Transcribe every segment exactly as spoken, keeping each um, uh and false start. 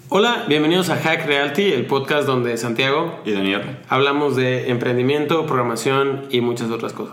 Hola, bienvenidos a Hack Reality, el podcast donde Santiago y Daniel hablamos de emprendimiento, programación y muchas otras cosas.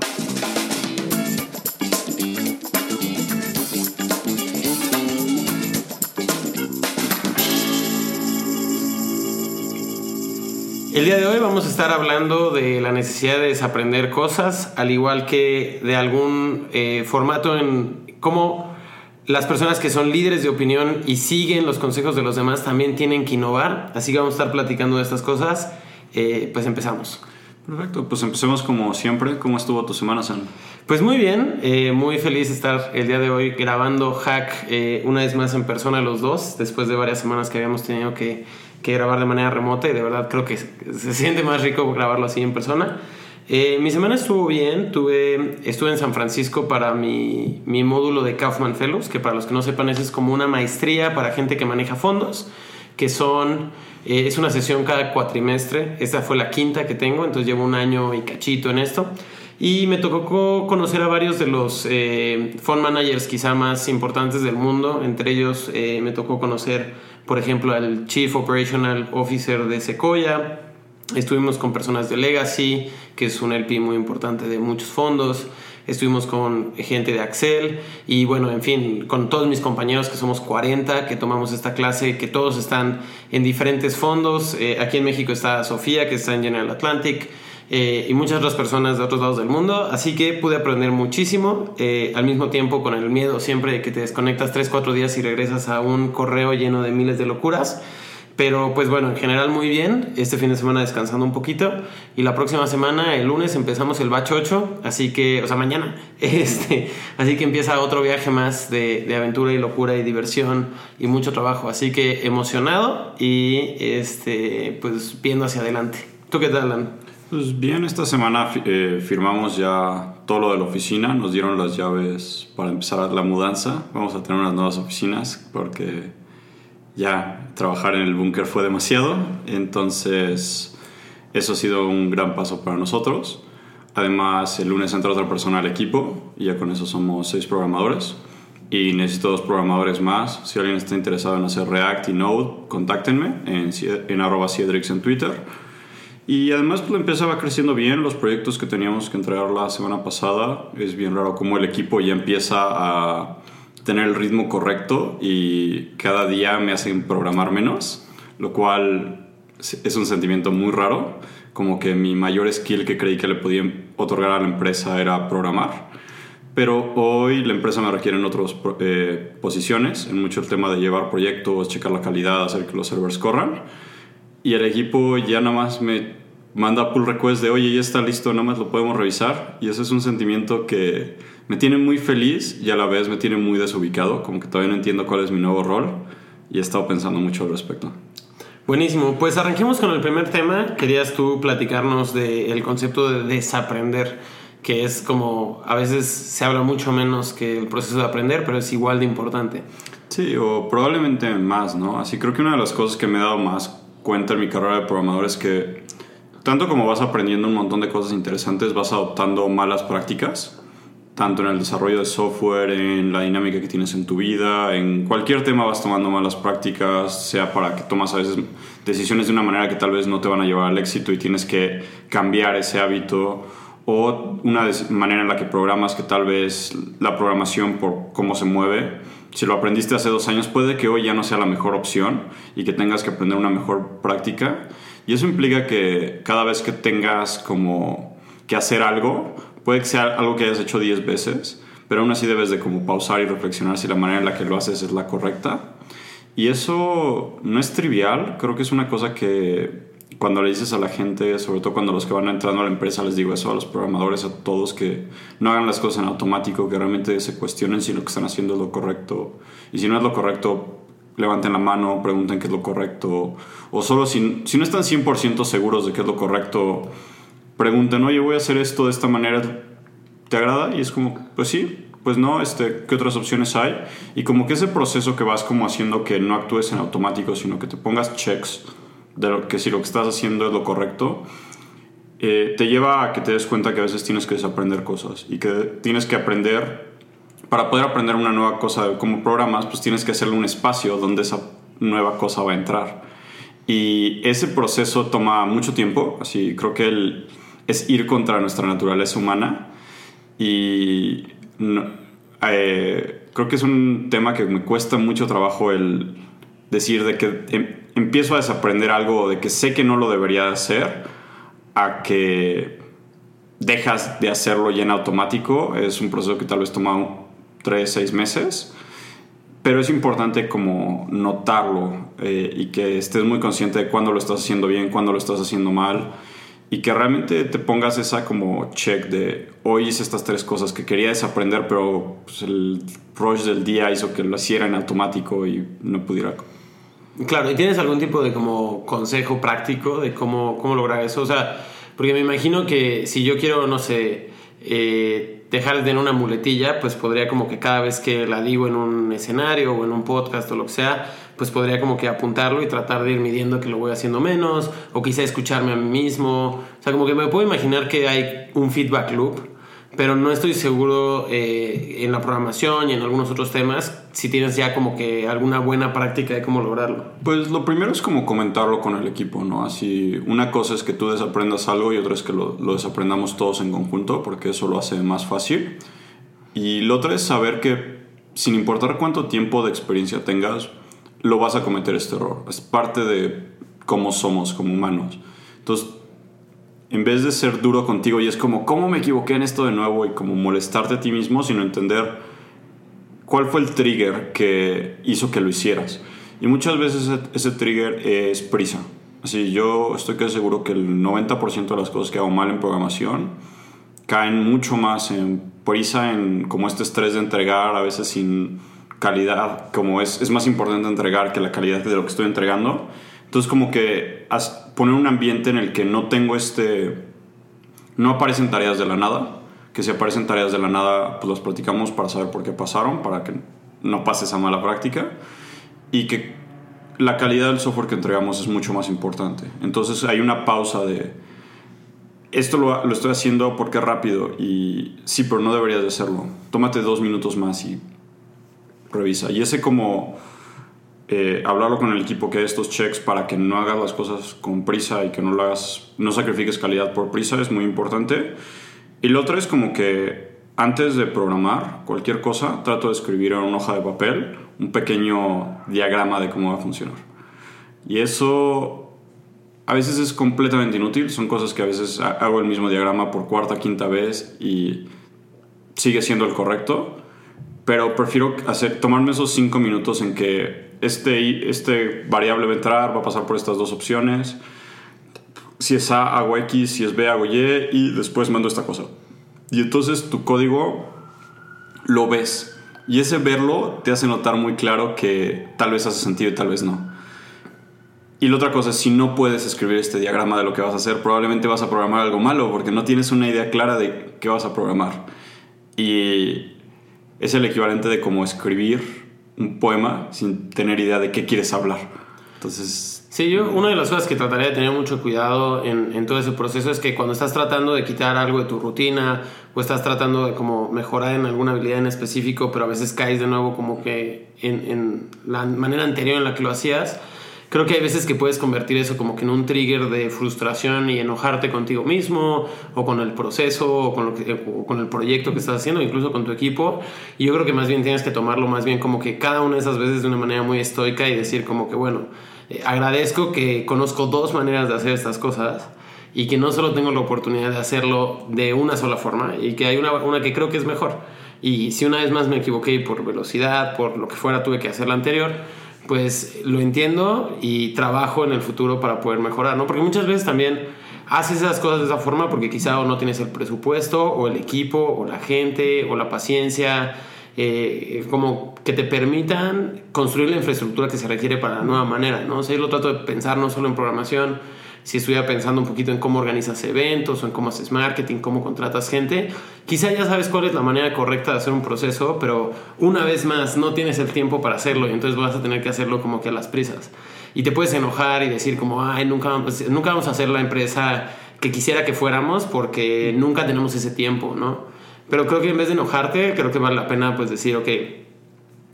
El día de hoy vamos a estar hablando de la necesidad de desaprender cosas, al igual que de algún eh, formato en cómo las personas que son líderes de opinión y siguen los consejos de los demás también tienen que innovar. Así que vamos a estar platicando de estas cosas. Eh, pues empezamos. Perfecto, pues empecemos como siempre. ¿Cómo estuvo tu semana, San? Pues muy bien, eh, muy feliz de estar el día de hoy grabando Hack eh, una vez más en persona los dos, después de varias semanas que habíamos tenido que, que grabar de manera remota, y de verdad creo que se, se siente más rico grabarlo así en persona. Eh, mi semana estuvo bien, tuve, estuve en San Francisco para mi, mi módulo de Kaufman Fellows, que para los que no sepan es como una maestría para gente que maneja fondos, que son, eh, es una sesión cada cuatrimestre. Esta fue la quinta que tengo, entonces llevo un año y cachito en esto. Y me tocó conocer a varios de los eh, fund managers quizá más importantes del mundo. Entre ellos eh, me tocó conocer, por ejemplo, al Chief Operational Officer de Sequoia. Estuvimos con personas de Legacy, que es un L P muy importante de muchos fondos. Estuvimos con gente de Accel y bueno, en fin, con todos mis compañeros que somos cuarenta, que tomamos esta clase, que todos están en diferentes fondos. Eh, aquí en México está Sofía, que está en General Atlantic, eh, y muchas otras personas de otros lados del mundo. Así que pude aprender muchísimo, eh, al mismo tiempo con el miedo siempre de que te desconectas tres, cuatro días y regresas a un correo lleno de miles de locuras. Pero pues bueno, en general muy bien. Este fin de semana descansando un poquito. Y la próxima semana, el lunes, empezamos el batch ocho. Así que, o sea, mañana. Este, así que empieza otro viaje más de, de aventura y locura y diversión y mucho trabajo. Así que emocionado y este, pues viendo hacia adelante. ¿Tú qué tal, Alan? Pues bien, esta semana eh, firmamos ya todo lo de la oficina. Nos dieron las llaves para empezar la mudanza. Vamos a tener unas nuevas oficinas porque ya trabajar en el búnker fue demasiado, entonces eso ha sido un gran paso para nosotros. Además, el lunes entra otra persona al equipo y ya con eso somos seis programadores y necesito dos programadores más. Si alguien está interesado en hacer React y Node, contáctenme en, en arroba Ciedrix en Twitter. Y además pues empezaba creciendo bien los proyectos que teníamos que entregar la semana pasada. Es bien raro cómo el equipo ya empieza a tener el ritmo correcto y cada día me hacen programar menos, lo cual es un sentimiento muy raro, como que mi mayor skill que creí que le podía otorgar a la empresa era programar, pero hoy la empresa me requiere en otras eh, posiciones, en mucho el tema de llevar proyectos, checar la calidad, hacer que los servers corran, y el equipo ya nada más me manda pull request de oye, ya está listo, nada más lo podemos revisar, y ese es un sentimiento que me tiene muy feliz y a la vez me tiene muy desubicado, como que todavía no entiendo cuál es mi nuevo rol y he estado pensando mucho al respecto. Buenísimo, pues arranquemos con el primer tema. Querías tú platicarnos del concepto de desaprender, que es como a veces se habla mucho menos que el proceso de aprender, pero es igual de importante. Sí, o probablemente más, ¿no? Así creo que una de las cosas que me he dado más cuenta en mi carrera de programador es que tanto como vas aprendiendo un montón de cosas interesantes, vas adoptando malas prácticas, tanto en el desarrollo de software, en la dinámica que tienes en tu vida, en cualquier tema vas tomando malas prácticas, sea para que tomas a veces decisiones de una manera que tal vez no te van a llevar al éxito y tienes que cambiar ese hábito, o una manera en la que programas que tal vez la programación por cómo se mueve, si lo aprendiste hace dos años puede que hoy ya no sea la mejor opción y que tengas que aprender una mejor práctica, y eso implica que cada vez que tengas como que hacer algo, puede que sea algo que hayas hecho diez veces, pero aún así debes de como pausar y reflexionar si la manera en la que lo haces es la correcta. Y eso no es trivial, creo que es una cosa que cuando le dices a la gente, sobre todo cuando los que van entrando a la empresa, les digo eso a los programadores, a todos, que no hagan las cosas en automático, que realmente se cuestionen si lo que están haciendo es lo correcto. Y si no es lo correcto, levanten la mano, pregunten qué es lo correcto. O solo si, si no están cien por ciento seguros de qué es lo correcto, preguntan, oye, voy a hacer esto de esta manera, ¿te agrada? Y es como, pues sí, pues no, este, ¿qué otras opciones hay? Y como que ese proceso que vas como haciendo que no actúes en automático, sino que te pongas checks de lo que si lo que estás haciendo es lo correcto, eh, te lleva a que te des cuenta que a veces tienes que desaprender cosas y que tienes que aprender, para poder aprender una nueva cosa de cómo programas, pues tienes que hacerle un espacio donde esa nueva cosa va a entrar. Y ese proceso toma mucho tiempo, así creo que el, es ir contra nuestra naturaleza humana y no, eh, creo que es un tema que me cuesta mucho trabajo el decir de que em, empiezo a desaprender algo, de que sé que no lo debería hacer, a que dejas de hacerlo ya en automático. Es un proceso que tal vez toma tres, seis meses, pero es importante como notarlo eh, y que estés muy consciente de cuándo lo estás haciendo bien, cuándo lo estás haciendo mal, y que realmente te pongas esa como check de hoy hice estas tres cosas que quería desaprender, pero pues, el rush del día hizo que lo hiciera en automático y no pudiera. Claro, ¿y tienes algún tipo de como consejo práctico de cómo, cómo lograr eso? O sea, porque me imagino que si yo quiero, no sé, eh, dejar de tener una muletilla, pues podría como que cada vez que la digo en un escenario o en un podcast o lo que sea, pues podría como que apuntarlo y tratar de ir midiendo que lo voy haciendo menos, o quizá escucharme a mí mismo. O sea, como que me puedo imaginar que hay un feedback loop, pero no estoy seguro eh, en la programación y en algunos otros temas si tienes ya como que alguna buena práctica de cómo lograrlo. Pues lo primero es como comentarlo con el equipo, ¿no? Así, una cosa es que tú desaprendas algo y otra es que lo, lo desaprendamos todos en conjunto, porque eso lo hace más fácil. Y lo otro es saber que sin importar cuánto tiempo de experiencia tengas, lo vas a cometer este error. Es parte de cómo somos como humanos. Entonces, en vez de ser duro contigo y es como, ¿cómo me equivoqué en esto de nuevo? Y como molestarte a ti mismo, sino entender cuál fue el trigger que hizo que lo hicieras. Y muchas veces ese, ese trigger es prisa. Así, yo estoy casi seguro que el noventa por ciento de las cosas que hago mal en programación caen mucho más en prisa, en como este estrés de entregar, a veces sin calidad, como es, es más importante entregar que la calidad de lo que estoy entregando. Entonces como que as, poner un ambiente en el que no tengo este... no aparecen tareas de la nada, que si aparecen tareas de la nada pues las platicamos para saber por qué pasaron, para que no pase esa mala práctica, y que la calidad del software que entregamos es mucho más importante. Entonces hay una pausa de esto lo, lo estoy haciendo porque es rápido y sí, pero no deberías de hacerlo, tómate dos minutos más y revisa. Y ese como eh, hablarlo con el equipo, que hay estos checks para que no hagas las cosas con prisa y que no lo hagas, no sacrifiques calidad por prisa, es muy importante. Y lo otro es como que antes de programar cualquier cosa, trato de escribir en una hoja de papel un pequeño diagrama de cómo va a funcionar. Y eso a veces es completamente inútil. Son cosas que a veces hago el mismo diagrama por cuarta, quinta vez y sigue siendo el correcto. Pero prefiero hacer, tomarme esos cinco minutos en que este, este variable va a entrar, va a pasar por estas dos opciones. Si es A, hago X, si es B, hago Y, y después mando esta cosa. Y entonces tu código lo ves. Y ese verlo te hace notar muy claro que tal vez hace sentido y tal vez no. Y la otra cosa es, si no puedes escribir este diagrama de lo que vas a hacer, probablemente vas a programar algo malo porque no tienes una idea clara de qué vas a programar. Y es el equivalente de como escribir un poema sin tener idea de qué quieres hablar. Entonces... Sí, yo una de las cosas que trataría de tener mucho cuidado en, en todo ese proceso es que cuando estás tratando de quitar algo de tu rutina o estás tratando de como mejorar en alguna habilidad en específico, pero a veces caes de nuevo como que en, en la manera anterior en la que lo hacías, creo que hay veces que puedes convertir eso como que en un trigger de frustración y enojarte contigo mismo o con el proceso o con, lo que, o con el proyecto que estás haciendo, incluso con tu equipo. Y yo creo que más bien tienes que tomarlo más bien como que cada una de esas veces de una manera muy estoica y decir como que bueno, eh, agradezco que conozco dos maneras de hacer estas cosas y que no solo tengo la oportunidad de hacerlo de una sola forma y que hay una, una que creo que es mejor. Y si una vez más me equivoqué por velocidad, por lo que fuera, tuve que hacer la anterior, pues lo entiendo y trabajo en el futuro para poder mejorar, ¿no? Porque muchas veces también haces esas cosas de esa forma porque quizá o no tienes el presupuesto o el equipo o la gente o la paciencia, eh, como que te permitan construir la infraestructura que se requiere para la nueva manera, ¿no? O sea, yo lo trato de pensar no solo en programación. Si estuviera pensando un poquito en cómo organizas eventos o en cómo haces marketing, cómo contratas gente, quizá ya sabes cuál es la manera correcta de hacer un proceso, pero una vez más no tienes el tiempo para hacerlo y entonces vas a tener que hacerlo como que a las prisas. Y te puedes enojar y decir como, ay, nunca vamos, nunca vamos a hacer la empresa que quisiera que fuéramos porque nunca tenemos ese tiempo, ¿no? Pero creo que en vez de enojarte, creo que vale la pena pues decir, ok,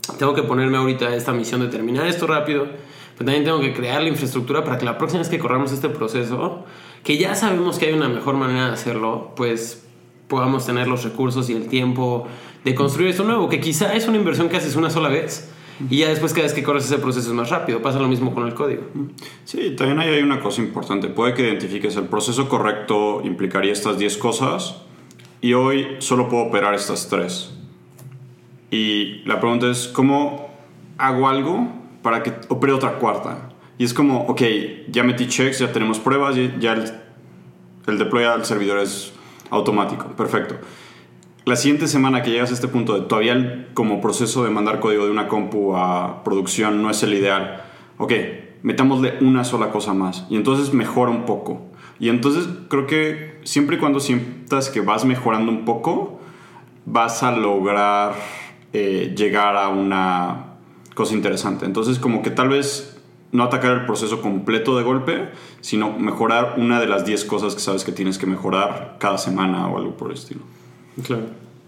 tengo que ponerme ahorita esta misión de terminar esto rápido, pero también tengo que crear la infraestructura para que la próxima vez que corramos este proceso, que ya sabemos que hay una mejor manera de hacerlo, pues podamos tener los recursos y el tiempo de construir esto nuevo, que quizá es una inversión que haces una sola vez y ya después cada vez que corres ese proceso es más rápido. Pasa lo mismo con el código. Sí, también ahí hay una cosa importante. Puede que identifiques el proceso correcto, implicaría estas diez cosas y hoy solo puedo operar estas tres. Y la pregunta es, ¿cómo hago algo para que opere otra cuarta? Y es como, ok, ya metí checks, ya tenemos pruebas, ya el, el deploy al servidor es automático, perfecto. La siguiente semana que llegas a este punto de todavía el, como proceso de mandar código de una compu a producción no es el ideal, ok, metámosle una sola cosa más y entonces mejora un poco. Y entonces creo que siempre y cuando sientas que vas mejorando un poco, vas a lograr eh, llegar a una cosa interesante. Entonces como que tal vez no atacar el proceso completo de golpe, sino mejorar una de las diez cosas que sabes que tienes que mejorar cada semana o algo por el estilo. Claro.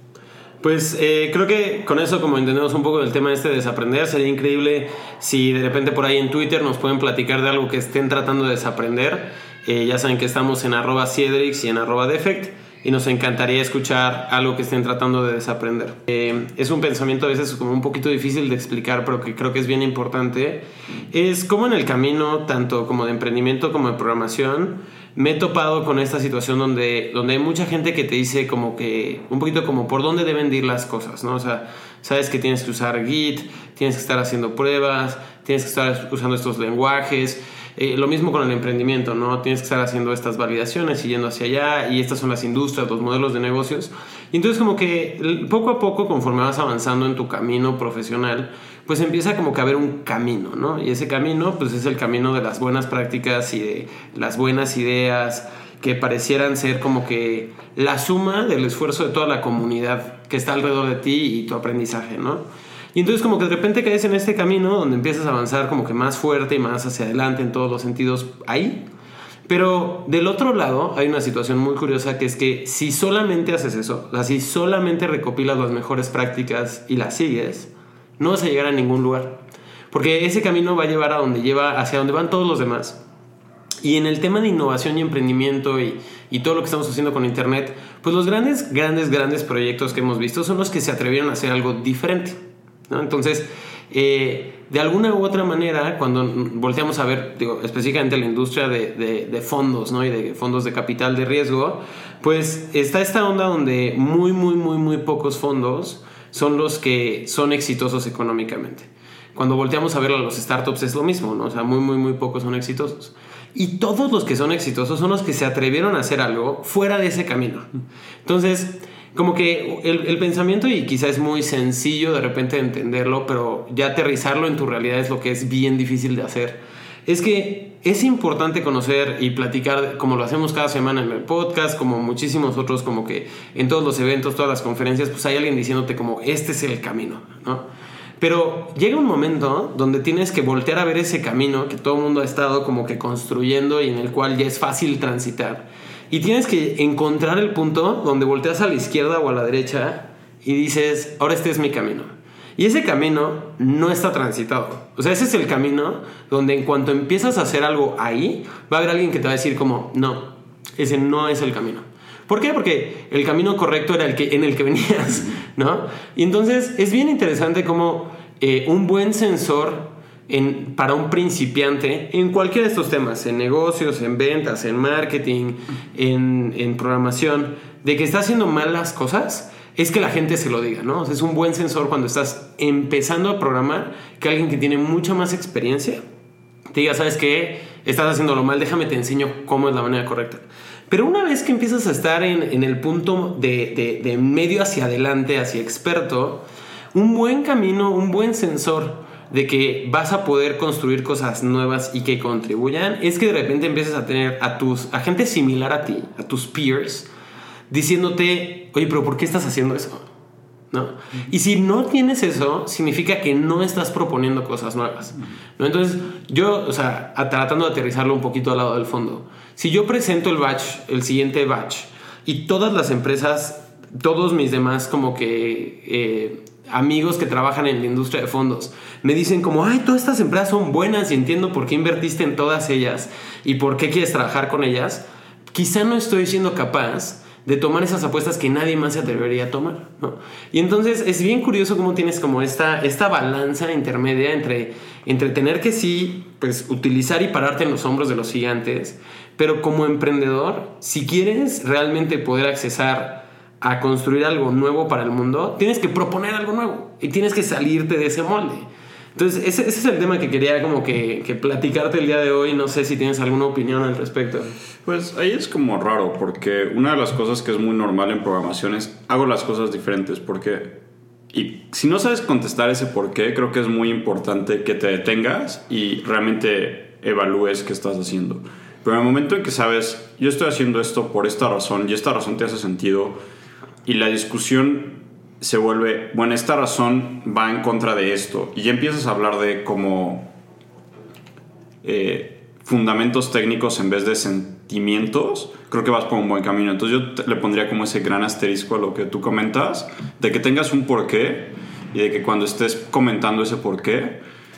Pues eh, creo que con eso, como entendemos un poco del tema este de desaprender, sería increíble si de repente por ahí en Twitter nos pueden platicar de algo que estén tratando de desaprender. Eh, ya saben que estamos en arroba Ciedrix y en arroba Defect, y nos encantaría escuchar algo que estén tratando de desaprender. Eh, es un pensamiento a veces como un poquito difícil de explicar, pero que creo que es bien importante. Es como en el camino, tanto como de emprendimiento como de programación, me he topado con esta situación donde, donde hay mucha gente que te dice como que un poquito como por dónde deben ir las cosas, ¿no? O sea, sabes que tienes que usar Git, tienes que estar haciendo pruebas, tienes que estar usando estos lenguajes. Eh, lo mismo con el emprendimiento, ¿no? Tienes que estar haciendo estas validaciones y yendo hacia allá, y estas son las industrias, los modelos de negocios. Y entonces como que poco a poco, conforme vas avanzando en tu camino profesional, pues empieza como que a haber un camino, ¿no? Y ese camino pues es el camino de las buenas prácticas y de las buenas ideas que parecieran ser como que la suma del esfuerzo de toda la comunidad que está alrededor de ti y tu aprendizaje, ¿no? Y entonces como que de repente caes en este camino donde empiezas a avanzar como que más fuerte y más hacia adelante en todos los sentidos ahí. Pero del otro lado hay una situación muy curiosa, que es que si solamente haces eso, o sea, si solamente recopilas las mejores prácticas y las sigues, no vas a llegar a ningún lugar. Porque ese camino va a llevar a donde lleva, hacia donde van todos los demás. Y en el tema de innovación y emprendimiento y, y todo lo que estamos haciendo con internet, pues los grandes, grandes, grandes proyectos que hemos visto son los que se atrevieron a hacer algo diferente, ¿no? Entonces, eh, de alguna u otra manera, cuando volteamos a ver, digo, específicamente la industria de, de, de fondos, ¿no? Y de fondos de capital de riesgo, pues está esta onda donde muy, muy, muy, muy pocos fondos son los que son exitosos económicamente. Cuando volteamos a ver a los startups es lo mismo, ¿no? O sea, muy, muy, muy pocos son exitosos. Y todos los que son exitosos son los que se atrevieron a hacer algo fuera de ese camino. Entonces, como que el, el pensamiento, y quizá es muy sencillo de repente entenderlo, pero ya aterrizarlo en tu realidad es lo que es bien difícil de hacer. Es que es importante conocer y platicar, como lo hacemos cada semana en el podcast, como muchísimos otros, como que en todos los eventos, todas las conferencias, pues hay alguien diciéndote como este es el camino, ¿no? Pero llega un momento donde tienes que voltear a ver ese camino que todo el mundo ha estado como que construyendo y en el cual ya es fácil transitar. Y tienes que encontrar el punto donde volteas a la izquierda o a la derecha y dices, ahora este es mi camino. Y ese camino no está transitado. O sea, ese es el camino donde en cuanto empiezas a hacer algo ahí, va a haber alguien que te va a decir como, no, ese no es el camino. ¿Por qué? Porque el camino correcto era el que, en el que venías, ¿no? Y entonces es bien interesante cómo eh, un buen sensor en, para un principiante en cualquiera de estos temas, en negocios, en ventas, en marketing, en, en programación, de que está haciendo mal las cosas, es que la gente se lo diga, ¿no? O sea, es un buen sensor cuando estás empezando a programar, que alguien que tiene mucha más experiencia te diga, ¿sabes qué? Estás haciéndolo mal, déjame te enseño cómo es la manera correcta. Pero una vez que empiezas a estar en, en el punto de, de, de medio hacia adelante, hacia experto, un buen camino, un buen sensor de que vas a poder construir cosas nuevas y que contribuyan, es que de repente empiezas a tener a tus a gente similar a ti, a tus peers, diciéndote, oye, pero ¿por qué estás haciendo eso? ¿No? Y si no tienes eso, significa que no estás proponiendo cosas nuevas, ¿no? Entonces, yo, o sea, a, tratando de aterrizarlo un poquito al lado del fondo, si yo presento el batch, el siguiente batch, y todas las empresas, todos mis demás como que eh, amigos que trabajan en la industria de fondos me dicen como, ay, todas estas empresas son buenas y entiendo por qué invertiste en todas ellas y por qué quieres trabajar con ellas, quizá no estoy siendo capaz de tomar esas apuestas que nadie más se atrevería a tomar, ¿no? Y entonces es bien curioso cómo tienes como esta, esta balanza intermedia entre, entre tener que sí, pues, utilizar y pararte en los hombros de los gigantes, pero como emprendedor, si quieres realmente poder accesar a construir algo nuevo para el mundo, tienes que proponer algo nuevo y tienes que salirte de ese molde. Entonces ese, ese es el tema que quería como que, que platicarte el día de hoy. No sé si tienes alguna opinión al respecto. Pues ahí es como raro, porque una de las cosas que es muy normal en programación es hago las cosas diferentes. Porque, y si no sabes contestar ese por qué, creo que es muy importante que te detengas y realmente evalúes qué estás haciendo. Pero en el momento en que sabes, yo estoy haciendo esto por esta razón y esta razón te hace sentido, y la discusión se vuelve, bueno, esta razón va en contra de esto, y ya empiezas a hablar de como eh, fundamentos técnicos en vez de sentimientos, creo que vas por un buen camino. Entonces yo te, le pondría como ese gran asterisco a lo que tú comentas, de que tengas un porqué y de que cuando estés comentando ese porqué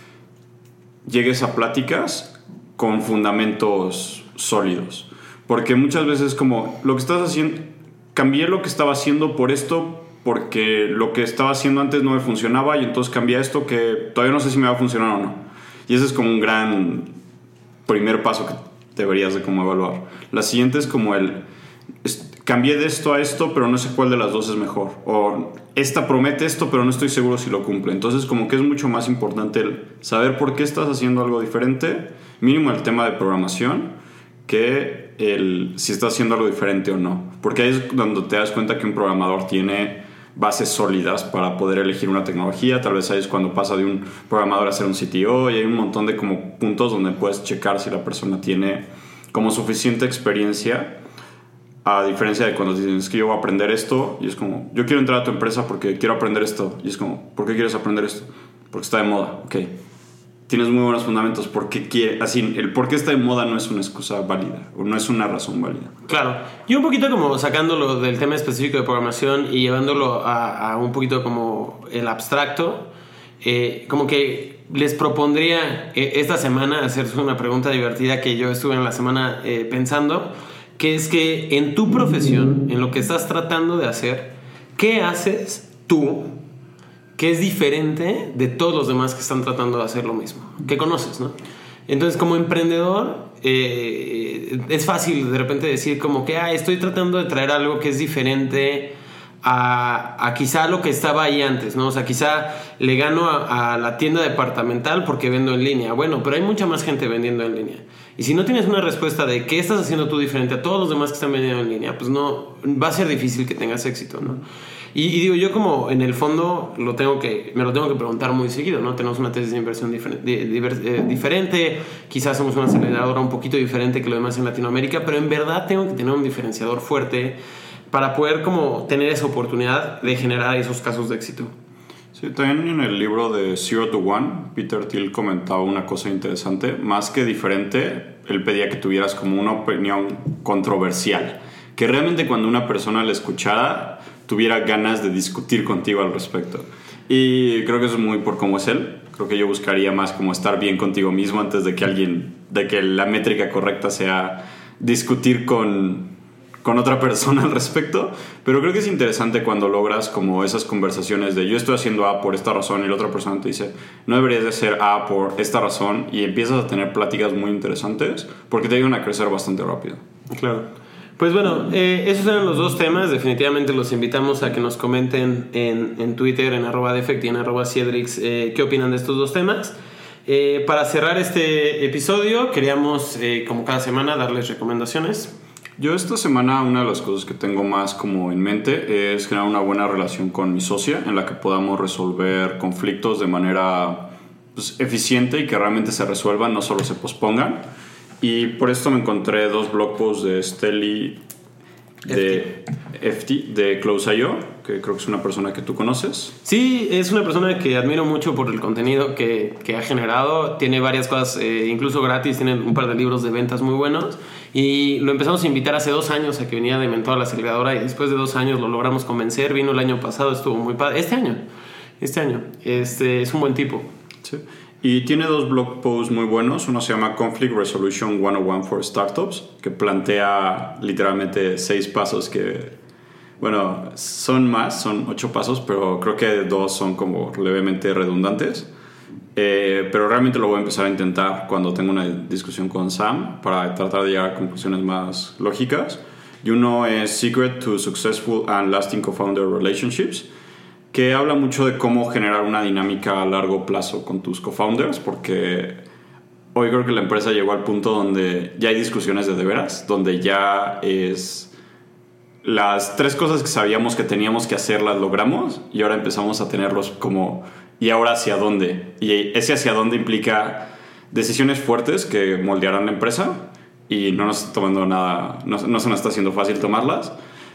llegues a pláticas con fundamentos sólidos, porque muchas veces como lo que estás haciendo, cambié lo que estaba haciendo por esto porque lo que estaba haciendo antes no me funcionaba y entonces cambié esto que todavía no sé si me va a funcionar o no. Y ese es como un gran primer paso que deberías de como evaluar. La siguiente es como el, es, cambié de esto a esto, pero no sé cuál de las dos es mejor. O esta promete esto, pero no estoy seguro si lo cumple. Entonces como que es mucho más importante el saber por qué estás haciendo algo diferente, mínimo el tema de programación, que el si estás haciendo algo diferente o no. Porque ahí es cuando te das cuenta que un programador tiene bases sólidas para poder elegir una tecnología. Tal vez ahí es cuando pasa de un programador a ser un C T O, y hay un montón de como puntos donde puedes checar si la persona tiene como suficiente experiencia, a diferencia de cuando dicen, es que yo voy a aprender esto, y es como, yo quiero entrar a tu empresa porque quiero aprender esto, y es como, ¿por qué quieres aprender esto? Porque está de moda. Ok, tienes muy buenos fundamentos. ¿Por qué quiere? Así, el por qué está de moda no es una excusa válida, o no es una razón válida. Claro. Yo un poquito como sacándolo del tema específico de programación y llevándolo a, a un poquito como el abstracto, eh, como que les propondría eh, esta semana hacerse una pregunta divertida que yo estuve en la semana eh, pensando, que es que en tu profesión, en lo que estás tratando de hacer, ¿qué haces tú que es diferente de todos los demás que están tratando de hacer lo mismo, que conoces, ¿no? Entonces, como emprendedor, eh, es fácil de repente decir como que ah, estoy tratando de traer algo que es diferente a, a quizá lo que estaba ahí antes, ¿no? O sea, quizá le gano a, a la tienda departamental porque vendo en línea. Bueno, pero hay mucha más gente vendiendo en línea. Y si no tienes una respuesta de qué estás haciendo tú diferente a todos los demás que están vendiendo en línea, pues no, va a ser difícil que tengas éxito, ¿no? Y, y digo, yo como en el fondo lo tengo que, me lo tengo que preguntar muy seguido, ¿no? Tenemos una tesis de inversión difer- di- diver- eh, diferente, quizás somos una aceleradora un poquito diferente que lo demás en Latinoamérica, pero en verdad tengo que tener un diferenciador fuerte para poder como tener esa oportunidad de generar esos casos de éxito. Sí, también en el libro de Zero to One, Peter Thiel comentaba una cosa interesante. Más que diferente, él pedía que tuvieras como una opinión controversial, que realmente cuando una persona la escuchara tuviera ganas de discutir contigo al respecto. Y creo que eso es muy por cómo es él. Creo que yo buscaría más como estar bien contigo mismo antes de que alguien, de que la métrica correcta sea discutir con, con otra persona al respecto. Pero creo que es interesante cuando logras como esas conversaciones de yo estoy haciendo A por esta razón y la otra persona te dice no deberías de hacer A por esta razón, y empiezas a tener pláticas muy interesantes porque te ayudan a crecer bastante rápido. Claro. Pues bueno, eh, esos eran los dos temas. Definitivamente los invitamos a que nos comenten en, en Twitter, en arroba defect y en arroba Ciedrix, eh, qué opinan de estos dos temas. Eh, para cerrar este episodio, queríamos, eh, como cada semana, darles recomendaciones. Yo esta semana una de las cosas que tengo más como en mente es generar una buena relación con mi socia en la que podamos resolver conflictos de manera pues, eficiente y que realmente se resuelvan, no solo se pospongan. Y por esto me encontré dos blog posts de Steli de F T, de Close punto i o, que creo que es una persona que tú conoces. Sí, es una persona que admiro mucho por el contenido que, que ha generado. Tiene varias cosas, eh, incluso gratis, tiene un par de libros de ventas muy buenos. Y lo empezamos a invitar hace dos años a que viniera de mentor a la aceleradora, y después de dos años lo logramos convencer. Vino el año pasado, estuvo muy padre. Este año. Este año. Este es un buen tipo. Sí. Y tiene dos blog posts muy buenos. Uno se llama Conflict Resolution ciento uno for Startups, que plantea literalmente seis pasos que, bueno, son más, son ocho pasos, pero creo que dos son como levemente redundantes. Eh, pero realmente lo voy a empezar a intentar cuando tenga una discusión con Sam para tratar de llegar a conclusiones más lógicas. Y uno es Secret to Successful and Lasting Co-Founder Relationships, que habla mucho de cómo generar una dinámica a largo plazo con tus co-founders, porque hoy creo que la empresa llegó al punto donde ya hay discusiones de de veras, donde ya es las tres cosas que sabíamos que teníamos que hacer las logramos y ahora empezamos a tenerlos como ¿y ahora hacia dónde? Y ese hacia dónde implica decisiones fuertes que moldearán la empresa y no nos está tomando nada, no, no se nos está haciendo fácil tomarlas,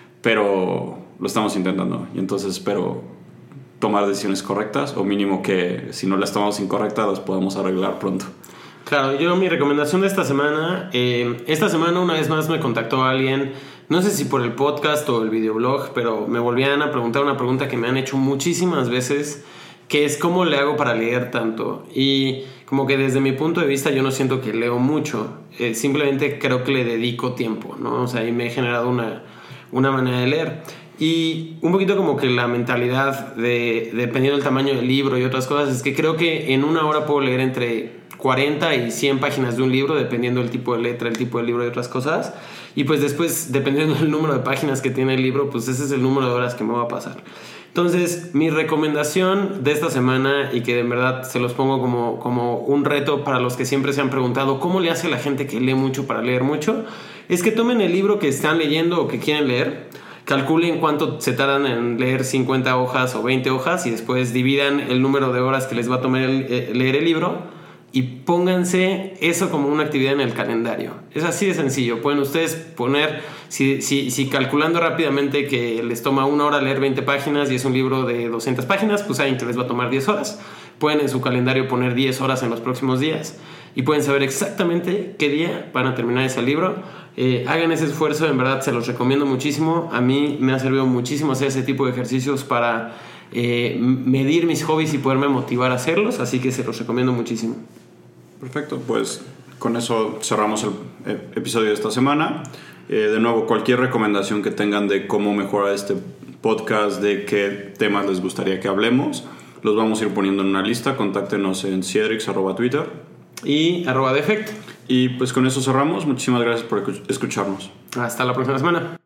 pero lo estamos intentando y entonces espero tomar decisiones correctas o mínimo que si no las tomamos incorrectas las podamos arreglar pronto. Claro, yo mi recomendación de esta semana, eh, esta semana una vez más me contactó alguien, no sé si por el podcast o el videoblog, pero me volvían a preguntar una pregunta que me han hecho muchísimas veces, que es cómo le hago para leer tanto. Y como que desde mi punto de vista yo no siento que leo mucho, eh, simplemente creo que le dedico tiempo, ¿no? O sea, y me he generado una, una manera de leer. Y un poquito como que la mentalidad de, dependiendo del tamaño del libro y otras cosas, es que creo que en una hora puedo leer entre cuarenta y cien páginas de un libro, dependiendo del tipo de letra, el tipo de libro y otras cosas. Y pues después, dependiendo del número de páginas que tiene el libro, pues ese es el número de horas que me va a pasar. Entonces, mi recomendación de esta semana, y que de verdad se los pongo como, como un reto para los que siempre se han preguntado ¿cómo le hace la gente que lee mucho para leer mucho? Es que tomen el libro que están leyendo o que quieren leer, calculen cuánto se tardan en leer cincuenta hojas o veinte hojas y después dividan el número de horas que les va a tomar el, eh, leer el libro y pónganse eso como una actividad en el calendario. Es así de sencillo. Pueden ustedes poner, si, si, si calculando rápidamente que les toma una hora leer veinte páginas y es un libro de doscientas páginas, pues saben que les va a tomar diez horas. Pueden en su calendario poner diez horas en los próximos días y pueden saber exactamente qué día van a terminar ese libro. Eh, hagan ese esfuerzo, en verdad se los recomiendo muchísimo. A mí me ha servido muchísimo hacer ese tipo de ejercicios para eh, medir mis hobbies y poderme motivar a hacerlos, así que se los recomiendo muchísimo. Perfecto, pues con eso cerramos el episodio de esta semana. Eh, de nuevo, cualquier recomendación que tengan de cómo mejorar este podcast, de qué temas les gustaría que hablemos, los vamos a ir poniendo en una lista. Contáctenos en Ciedrix arroba Twitter y arroba defect. Y pues con eso cerramos. Muchísimas gracias por escucharnos. Hasta la próxima semana.